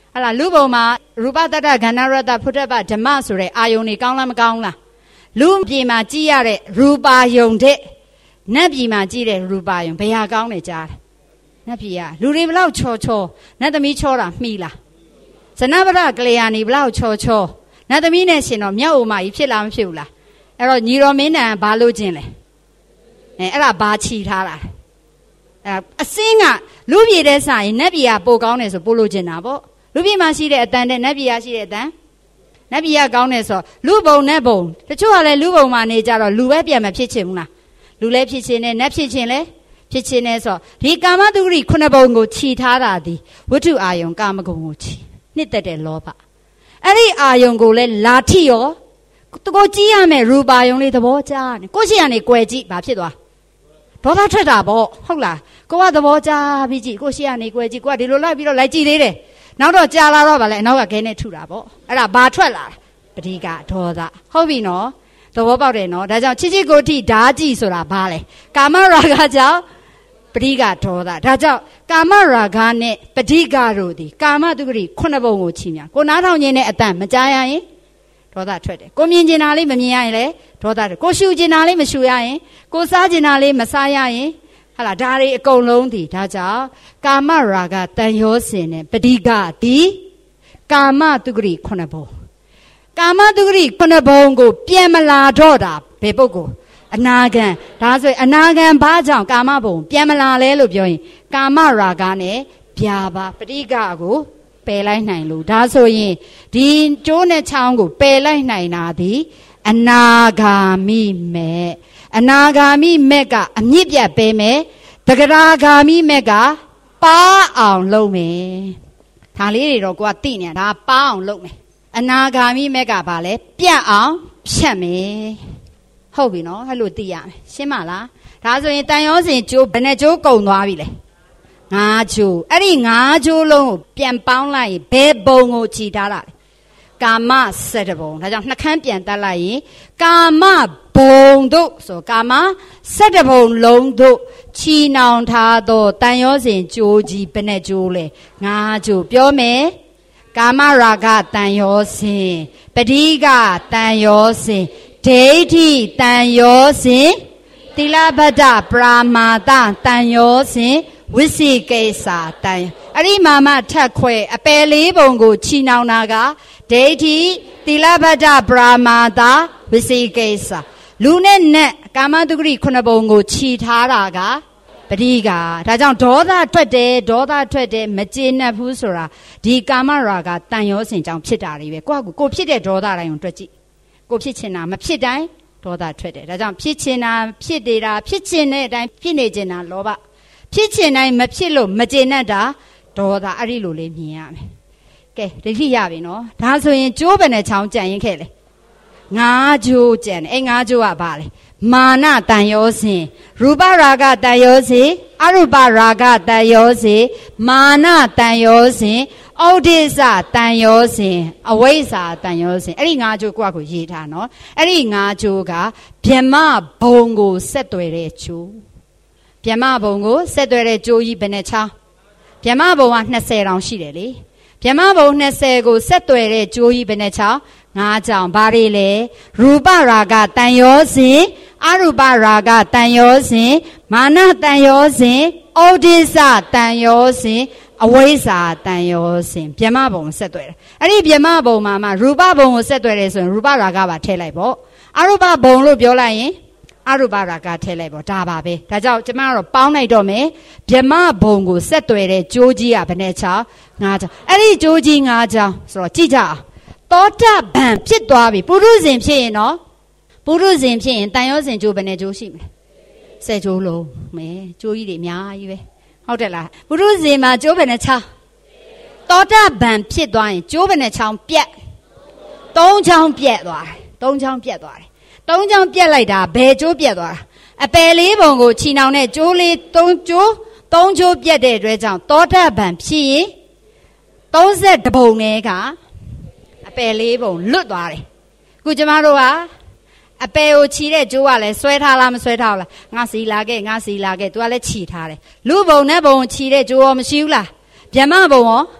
ဟာလားလူဘုံမှာရူပတ္တကန္နရတ္တဖုဒ္ဓပဓမ္မဆိုတဲ့အာယုန်တွေကောင်းလားမကောင်းလားလူပြည်မှာကြည့်ရတဲ့ရူပါယုံတဲ့နတ်ပြည်မှာကြည့်တဲ့ရူပါယုံဘယ်ဟာကောင်းလဲကြားတယ်နတ်ပြည်ကလူတွေဘလောက်ချောချောနတ်သမီးချောတာမှီလားဇနဗရကလျာဏီဘလောက်ချောချောနတ်သမီးနဲ့ရှင်တော့မြောက်အိုမကြီးဖြစ်လားမဖြစ်ဘူးလားအဲ့တော့ညီတော်မင်းတန်ဘာလို့ခြင်းလဲအဲအဲ့ဒါဘာချီထားတာအဲအစင်းကလူပြည်တဲ့ဆိုင်နတ်ပြည်ကပိုကောင်းတယ်ဆိုပို့လို့ခြင်းတာပေါ့လူပြည်မှာရှိတဲ့အတန်တဲ့နတ်ပြည်ကရှိတဲ့အတန်နတ်ပြည်ကကောင်းတယ်ဆိုလူဘုံနဲ့ဘုံတချို့ကလည်းလူဘုံမှာနေကြတော့လူပဲပြန်မဖြစ်ချင်ဘူးလားလူလည်းဖြစ်ချင်တယ်နတ်ဖြစ်ချင်လဲဖြစ်ချင်တယ်ဆိုဒီကာမတုဂရိခုနှစ်ဘုံကိုခြီထားတာဒီဝိတုအာယုံကာမဂုဏ်ကိုခြီနှစ်သက်တဲ့လောဘအဲ့ဒီအာယုံကိုလည်းလာထိရောသူကိုကြည့်ရမယ်ရူပါယုံလေးသဘောကျနေကိုရှိရနေကြွယ်ကြည့်ဘာဖြစ်သွားဒေါသထွက်တာပေါ့ဟုတ်လားကိုကသဘောကျပြီးကြည့်ကိုရှိရနေကြွယ်ကြည့်ကိုကဒီလိုလိုက်ပြီးတော့လိုက်ကြည့်သေးတယ်နောက်တော့ကြာလာတော့ဗာလဲအနောက်ကခဲနဲ့ထုတာပေါ့အဲ့ဒါဘာထွက်လာပဋိကဒေါသဟုတ်ပြီနော်သဘောပေါက်တယ်နော်ဒါကြောင့်ချစ်ချစ်ကိုတိဓာကြည့်ဆိုတာဘာလဲကာမရာဂကြောင့်ပဋိကဒေါသဒါကြောင့်ကာမရာဂနဲ့ပဋိကတို့ဒီကာမတုဂရိခုနှစ်ဘုံကိုချီမြကိုနားထောင်ခြင်းနဲ့အတန်မကြားရရင်ဒေါသထွက်တယ်ကိုမြင်ကျင်တာလေးမမြင်ရရင်လေဒေါသထွက်ကိုရှူကျင်တာလေးမရှူရရင်ကိုစားကျင်တာလေးမစားရရင်ဟာလားဒါတွေအကုန်လုံးဒီဒါကြောင့်ကာမရာဂတန်ရောစင်နဲ့ပဋိကဒီကာမတုဂရိခုနှစ်ဘုံကာမတုဂရိခုနှစ်ဘုံကိုပြန်မလာတော့တာဘယ်ပုဂ္ဂိုလ်အနာဂံဒါဆိုအနာဂံဘာကြောင့်ကာမဘုံပြန်မလာလဲလို့ပြောရင်ကာမရာဂနဲ့ဗျာပါပဋိကကိုပယ်လိုက်နိုင်လို့ဒါဆိုရင်ဒီကျိုးနဲ့ချောင်းကိုပယ်လိုက်နိုင်တာဒီအနာဂါမိမဲ့အနာဂါမိမဲ့ကအမြင့်ပြတ်ပေးမယ်တဂရာဂါမိမဲ့ကပါအောင်လုပ်မယ်ဒါလေးတွေတော့ကိုကသိနေတာဒါပါအောင်လုပ်မယ်အနာဂါမိမဲ့ကဘာလဲပြတ်အောင်ဖြတ်မယ်ဟုတ်ပြီနော်အဲ့လိုသိရမယ်ရှင်းမလားဒါဆိုရင်တန်ရောစင်ကျိုးဘယ်နဲ့ကျိုးကုန်သွားပြီလဲငါးကျိုးအဲ့ဒီငါးကျိုးလုံးကိုပြန်ပေါင်းလိုက်ရင်ဘယ်ဘုံကိုခြီထားတာလဲကာမဆယ်တဘုံဒါကြောင့်နှခမ်းပြန်တက်လိုက်ရင်ကာမဘုံတို့ဆိုကာမဆယ်တဘုံလုံးတို့ခြီနှောင်ထားသောတန်ရောစင်ကျိုးကြီးဘယ်နဲ့ကျိုးလဲငါးကျိုးပြောမယ်ကာမရာဂတန်ရောစင်ပဋိကတန်ရောစင်ဒိဋ္ဌိတန်ရောစင်သီလဗဒပရာမာတတန်ရောစင်ဝိသိကိစ္စတန်အဲ့ဒီမှာမှထက်ခွဲအပယ်လေးပုံကိုချီနှောင်တာကဒိဋ္ဌိသီလဗဒပရာမာတဝိသိကိစ္စလူနဲ့နတ်ကာမတုဂရိခုနှစ်ပုံကိုခြီထားတာကပဋိကဒါကြောင့်ဒေါသထွက်တယ်ဒေါသထွက်တယ်မကျေနပ်ဘူးဆိုတာဒီကာမရာဂတန်ရောစင်ကြောင့်ဖြစ်တာတွေပဲကိုယ့်ကိုကိုဖြစ်တဲ့ဒေါသတိုင်းကိုတွက်ကြည့်ကိုဖြစ်ချင်တာမဖြစ်တိုင်းဒေါသထွက်တယ်ဒါကြောင့်ဖြစ်ချင်တာဖြစ်နေတာဖြစ်ချင်တဲ့အတိုင်းဖြစ်နေချင်တာလောဘဖြစ်ချင်တိုင်းမဖြစ်လို့မကျေနပ်တာဒေါသအဲ့ဒီလိုလေးမြင်ရမယ်ကဲဒိဋ္ဌိရပြီနော်ဒါဆိုရင်ကျိုးဘယ်နဲ့ချောင်းကြံရင်ခဲ့လေငါးကျိုးကြံတယ်အဲ့ငါးကျိုးကဘာလဲမာနတန်ရောစင်ရူပရာဂတန်ရောစင်အရူပရာဂတန်ရောစင်မာနတန်ရောစင်ဩဒိစ္စတန်ရောစင်အဝိဇ္ဇာတန်ရောစင်အဲ့ဒီငါးကျိုးကိုယ့်ကိုရေးထားနော်အဲ့ဒီငါးကျိုးကဗြဟ္မဘုံကိုဆက်သွယ်တဲ့ကျိုးဗြဟ္မဘုံကိုဆက်သွယ်တဲ့ကျိုးကြီးဘယ်နဲ့ချောင်းဗြဟ္မဘုံကနှစ်ဆယ်တောင်ရှိတယ်လေဗြဟ္မဘုံနှစ်ဆယ်ကိုဆက်သွယ်တဲ့ကျိုးကြီးဘယ်နဲ့ချောင်းငါးချောင်းဘာတွေလဲရူပရာဂတန်ရောစင်အရူပရာဂတန်ရောစင်မာနတန်ရောစင်ဩဒိစ္စတန်ရောစင်အဝိဇ္ဇာတန်ရောစင်ဗြဟ္မဘုံဆက်သွယ်တယ်အဲ့ဒီဗြဟ္မဘုံမှာမှရူပဘုံကိုဆက်သွယ်တယ်ဆိုရင်ရူပရာဂပါထည့်လိုက်ပေါ့အရူပဘုံလို့ပြောလိုက်ရင်အရူပရာဂထည့်လိုက်ပေါ့ဒါပါပဲဒါကြောင့်ကျမတို့ပေါင်းလိုက်တော့မယ်ဗြဟ္မဘုံကိုဆက်သွယ်တဲ့ကြိုးကြီးကဘယ်နဲ့ချောင်းငါးချောင်းအဲ့ဒီကြိုးကြီးငါးချောင်းဆိုတော့ကြည့်ကြအောင်သောတပန်ဖြစ်သွားပြီပုရုဇဉ်ဖြစ်ရင်နော်ပုရုဇဉ်ဖြစ်ရင်တန်ရောစင်ကြိုးဘယ်နဲ့ကြိုးရှိမလဲဆယ်ကြိုးလုံးမဲကြိုးကြီးတွေအများကြီးပဲဟုတ်တယ်လားပုရုဇဉ်မှာကြိုးဘယ်နဲ့ချောင်းသောတပန်ဖြစ်သွားရင်ကြိုးဘယ်နဲ့ချောင်းပြက်သုံးချောင်းပြက်သွားတယ်သုံးချောင်းပြက်သွားတယ်သုံးချောင်းပြက်လိုက်တာဘယ်ကြိုးပြက်သွားတာအပယ်လေးပုံကိုချီနှောင်တဲ့ကြိုးလေးသုံးကြိုးသုံးကြိုးပြက်တဲ့အတွက်ကြောင့်သောတပန်ဖြစ်ရင်သုံးဆက်တပုံနဲ့ကအပယ်လေးပုံလွတ်သွားတယ်အခုကျမတို့ကအပယ်ကိုချီတဲ့ကြိုးကလည်းဆွဲထားလားမဆွဲထားဘူးလားငါစီလာခဲ့ငါစီလာခဲ့သူကလည်းချီထားတယ်လူပုံနဲ့ပုံချီတဲ့ကြိုးရောမရှိဘူးလားဗြဟ္မဘုံရော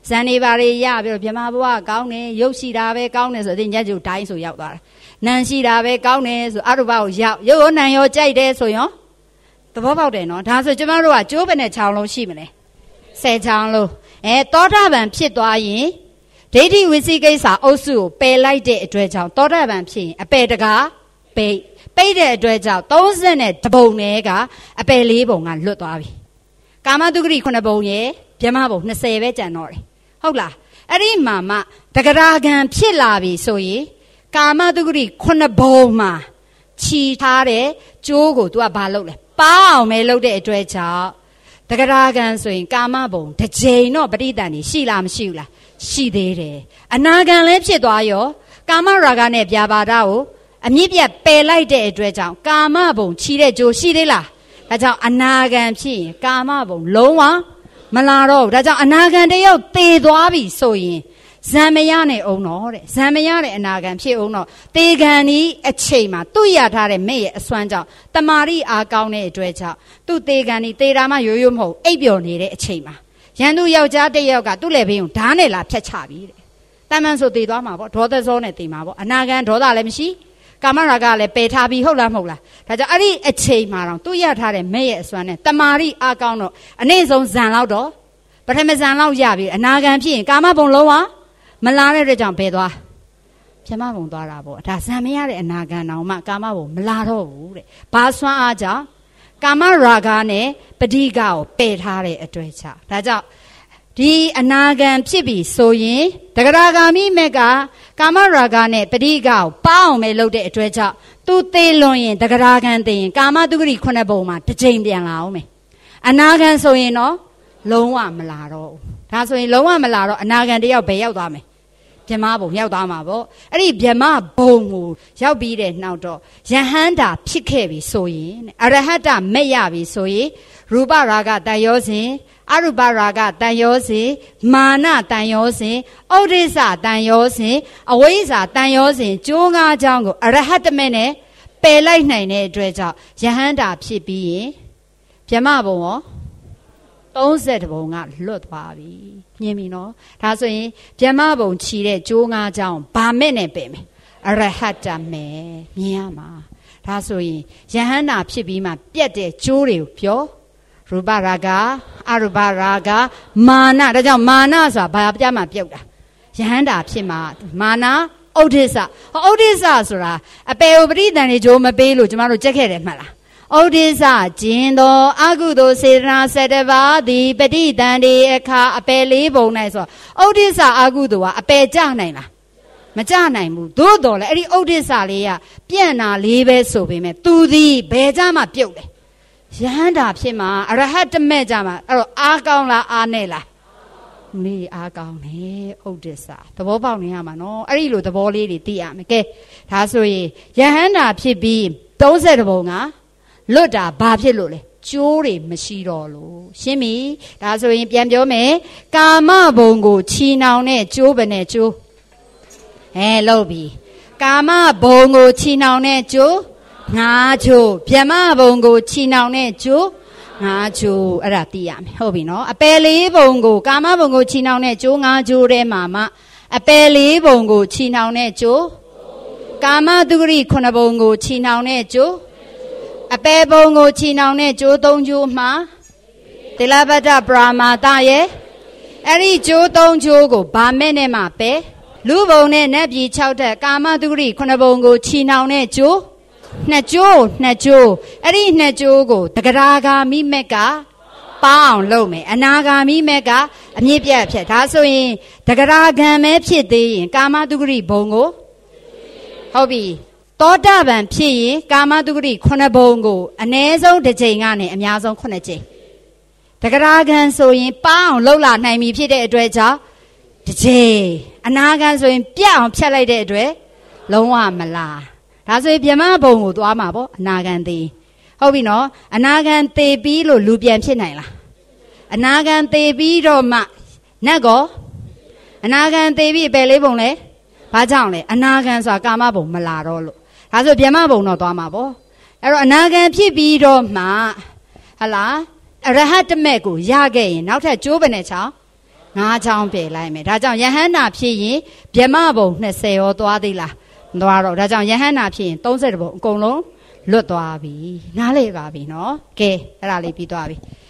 ဇန်နေပါရီရပြီးတော့ဗြဟ္မာဘဝကောင်းတယ်ရုပ်ရှိတာပဲကောင်းတယ်ဆိုတဲ့ညက်ကျုပ်တိုင်းဆိုရောက်သွားတာနာမ်ရှိတာပဲကောင်းတယ်ဆိုအရုပကိုရောက်ရုပ်ရောနာမ်ရောကြိုက်တယ်ဆိုရင်သဘောပေါက်တယ်နော်ဒါဆိုကျမတို့ကကျိုးပဲနဲ့ခြောင်လုံးရှိမလဲဆယ်ချောင်းလုံးအဲသောတာပန်ဖြစ်သွားရင်ဒိဋ္ဌိဝိသိကိစ္စအုပ်စုကိုပယ်လိုက်တဲ့အတွက်ကြောင့်သောတာပန်ဖြစ်ရင်အပယ်တကားပိတ်ပိတ်တဲ့အတွက်ကြောင့်သုံးဆနဲ့တပုံနဲ့ကအပယ်လေးပုံကလွတ်သွားပြီကာမတုဂရိခုနှစ်ပုံရဲ့ဗြဟ္မပုံနှစ်ဆယ်ပဲကျန်တော့တယ်ဟုတ်လားအဲ့ဒီမှာမှတဂရာဂံဖြစ်လာပြီဆိုရင်ကာမတုဂရိခုနှစ်ပုံမှာခြီထားတဲ့ကျိုးကို तू ကဘာလုပ်လဲပါအောင်ပဲလုပ်တဲ့အတွက်ကြောင့်တဂရာဂံဆိုရင်ကာမဘုံတစ်ချိန်တော့ပဋိသန္ဓေရှိလားမရှိဘူးလားရှိသေးတယ်အနာဂံလည်းဖြစ်သွားရောကာမရာဂနဲ့ဗျာပါဒကိုအမြင့်ပြတ်ပယ်လိုက်တဲ့အတွက်ကြောင့်ကာမဘုံခြီတဲ့ကြိုးရှိသေးလားဒါကြောင့်အနာဂံဖြစ်ရင်ကာမဘုံလုံးဝမလာတော့ဘူးဒါကြောင့်အနာဂံတယောက်သေသွားပြီဆိုရင်ဇံမရနဲ့အောင်တော့တဲ့ဇံမရတဲ့အနာဂံဖြစ်အောင်တော့သေဂံဤအချိန်မှာသူ့ရထားတဲ့မဲ့ရဲ့အစွမ်းကြောင့်တမာရီအားကောင်းတဲ့အတွက်ကြောင့်သူ့သေဂံဤသေတာမှရိုးရိုးမဟုတ်အိပ်ပျော်နေတဲ့အချိန်မှာရန်သူယောက်ျားတစ်ယောက်ကသူ့လည်းဘေးကိုဓာတ်နဲ့လာဖြတ်ချပြီတဲ့တမန်ဆိုသေသွားမှာပေါ့ဒေါသစောနဲ့သေမှာပေါ့အနာဂံဒေါသလည်းမရှိကာမရာဂလည်းပယ်ထားပြီးဟုတ်လားမဟုတ်လားဒါကြောင့်အဲ့ဒီအချိန်မှာတော့သူ့ရထားတဲ့မဲ့ရဲ့အစွမ်းနဲ့တမာရီအားကောင်းတော့အနည်းဆုံးဇံလောက်တော့ပထမဇံလောက်ရပြီအနာဂံဖြစ်ရင်ကာမဘုံလုံးဝမလာတဲ့အတွက်ကြောင့်ဘယ်သွားဗြဟ္မဘုံသွားတာပေါ့ဒါဇံမရတဲ့အနာဂံတောင်မှကာမဘုံမလာတော့ဘူးတဲ့ဘာစွမ်းအားကြောင့်ကာမရာဂနဲ့ပဋိကကိုပယ်ထားတဲ့အတွက်ကြောင့်ဒါကြောင့်ဒီအနာဂံဖြစ်ပြီဆိုရင်တဂရဂါမိမက်ကကာမရာဂနဲ့ပဋိကကိုပါအောင်ပဲလုပ်တဲ့အတွက်ကြောင့်သူသေးလွန်ရင်တဂရဂံသိရင်ကာမတုဂရိခုနှစ်ပုံမှာတစ်ချိန်ပြန်လာအောင်မယ်အနာဂံဆိုရင်တော့လုံးဝမလာတော့ဘူးဒါဆိုရင်လုံးဝမလာတော့အနာဂံတယောက်ဘယ်ရောက်သွားမလဲဗြဟ္မဘုံရောက်သွားမှာပေါ့အဲ့ဒီဗြဟ္မဘုံကိုရောက်ပြီးတဲ့နောက်တော့ယဟန္တာဖြစ်ခဲ့ပြီဆိုရင်အရဟတမဲ့ရပြီဆိုရင်ရူပရာဂတန်ရောစဉ်အရူပရာဂတန်ရောစဉ်မာနတန်ရောစဉ်ဩဒိစ္စတန်ရောစဉ်အဝိဇ္ဇာတန်ရောစဉ်ကျိုးငါးချောင်းကိုအရဟတမဲ့နဲ့ပယ်လိုက်နိုင်တဲ့အတွက်ကြောင့်ယဟန္တာဖြစ်ပြီးရင်ဗြဟ္မဘုံရောသုံးဆယ်ဘုံကလွတ်သွားပြီမြင်ပြီနော်ဒါဆိုရင်ဗြဟ္မဘုံခြီတဲ့ကျိုးငါးချောင်းဗာမဲ့နဲ့ပယ်မယ်အရဟတမဲ့မြင်ရမှာဒါဆိုရင်ယဟန္တာဖြစ်ပြီးမှပြတ်တဲ့ကျိုးတွေကိုပြောရူပရာဂအရူပရာဂမာနဒါကြောင့်မာနဆိုတာဘာပြမှပြုတ်တာယဟန္တာဖြစ်မှာမာနဩဒိစ္စဩဒိစ္စဆိုတာအပေဥပရိသန်တွေကြိုးမပေးလို့ကျမတို့ကြက်ခဲ့တယ်မှတ်လားဩဒိစ္စကျင်သောအကုသိုလ်စေတနာ၁၁ပါးသည်ပဋိသန္ဓေအခါအပယ်လေးပုံ၌ဆိုဩဒိစ္စအကုသိုလ်ကအပယ်ကြနိုင်လားမကြနိုင်ဘူးသို့တော်လည်းအဲ့ဒီဩဒိစ္စလေးကပြန့်နာလေးပဲဆိုပေမဲ့သူသည်ဘယ်ကြမှာပြုတ်လဲယဟန္တာဖြစ်မှာအရဟတမဲ့ကြမှာအဲ့တော့အားကောင်းလားအားနဲ့လားမေးအားကောင်းတယ်ဩဒိစ္စသဘောပေါက်နေရမှာနော်အဲ့ဒီလိုသဘောလေးတွေသိရမယ်ကဲဒါဆိုရင်ယဟန္တာဖြစ်ပြီးသုံးဆယ်ဘုံကလွတ်တာဘာဖြစ်လို့လဲကျိုးတွေမရှိတော့လို့ရှင်းပြီဒါဆိုရင်ပြန်ပြောမယ်ကာမဘုံကိုချီနှောင်တဲ့ကျိုးပဲနဲ့ကျိုးအဲလုပ်ပြီကာမဘုံကိုချီနှောင်တဲ့ကျိုးငါးကျိုးဗြဟ္မဘုံကိုချီနှောင်တဲ့ကျိုးငါးကျိုးအဲ့ဒါသိရမယ်ဟုတ်ပြီနော်အပယ်လေးဘုံကိုကာမဘုံကိုချီနှောင်တဲ့ကျိုးငါးကျိုးထဲမှာမှအပယ်လေးဘုံကိုချီနှောင်တဲ့ကျိုးကာမတုဂရိခုနှစ်ဘုံကိုချီနှောင်တဲ့ကျိုးအပေဘုံကိုချီနှောင်တဲ့ကျိုးသုံးကျိုးမှာတိလပတ္တပရာမာတရဲ့အဲ့ဒီကျိုးသုံးကျိုးကိုဗာမဲ့နဲ့မှပဲလူဘုံနဲ့နတ်ပြည်၆ထက်ကာမတုဂရိခုနှစ်ဘုံကိုချီနှောင်တဲ့ကျိုးနှစ်ကျိုးနှစ်ကျိုးအဲ့ဒီနှစ်ကျိုးကိုတဂရာဂါမိမက်ကပေါအောင်လုပ်မယ်အနာဂါမိမက်ကအမြင့်ပြတ်ဖြစ်ဒါဆိုရင်တဂရာဂံပဲဖြစ်သေးရင်ကာမတုဂရိဘုံကိုဟုတ်ပြီသောတာပန်ဖြစ်ရင်ကာမတုဂရိခုနှစ်ဘုံကိုအ ਨੇ ဆုံးတစ်ချိန်ကနေအများဆုံးခုနှစ်ချိန်တဂရာဂံဆိုရင်ပအောင်လှုပ်လာနိုင်ပြီဖြစ်တဲ့အတွက်ကြောင့်တစ်ချိန်အနာဂံဆိုရင်ပြတ်အောင်ဖြတ်လိုက်တဲ့အတွက်လုံးဝမလားဒါဆိုရင်ဗြဟ္မဘုံကိုသွားမှာပေါ့အနာဂံသေးဟုတ်ပြီနော်အနာဂံသေးပြီးလို့လူပြန်ဖြစ်နိုင်လားအနာဂံသေးပြီးတော့မှနတ်ကောအနာဂံသေးပြီးအပယ်လေးဘုံလဲဘာကြောင့်လဲအနာဂံဆိုတာကာမဘုံမလာတော့လို့ဒါဆိုဗြဟ္မဘုံတော့သွားမှာပေါ့အဲ့တော့အနာဂံဖြစ်ပြီးတော့မှဟလာအရဟတမေကိုရခဲ့ရင်နောက်ထပ်ကျိုးပဲနဲ့ချောင်းငါးချောင်းပြေလိုက်မယ်ဒါကြောင့်ယဟန္တာဖြစ်ရင်ဗြဟ္မဘုံနှစ်ဆယ်ရောသွားသေးလားမသွားတော့ဒါကြောင့်ယဟန္တာဖြစ်ရင်သုံးဆယ်ဘုံအကုန်လုံးလွတ်သွားပြီနားလေပါပြီနော်ကဲအဲ့ဒါလေးပြီးသွားပြီ